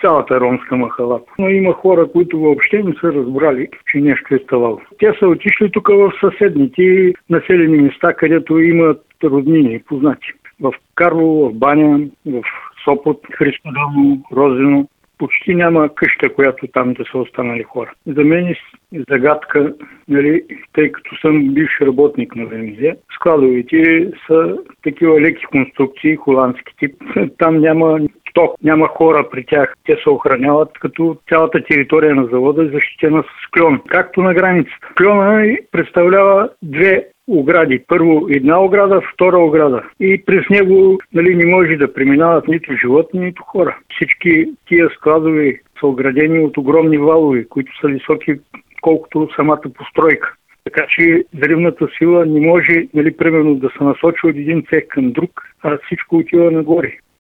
цялата ромска махала. Но има хора, които въобще не са разбрали, че нещо е ставало. Те са отишли тук в съседните населени места, където имат роднини и познати. В Карлово, в Баня, в Сопот, Христодълно, Розино. Почти няма къща, която там да са останали хора. За мен е загадка, нали, тъй като съм бивш работник на ВМЗ. Складовете са такива леки конструкции, холандски тип. Там няма ток, няма хора при тях. Те се охраняват, като цялата територия на завода е защитена с кльон, както на границата. Кльона представлява две огради. Първо една ограда, втора ограда. И през него, нали, не може да преминават нито животни, нито хора. Всички тия складове са оградени от огромни валове, които са високи колкото самата постройка. Така че взривната сила не може, нали, примерно да се насочи от един цех към друг, а всичко отива нагоре.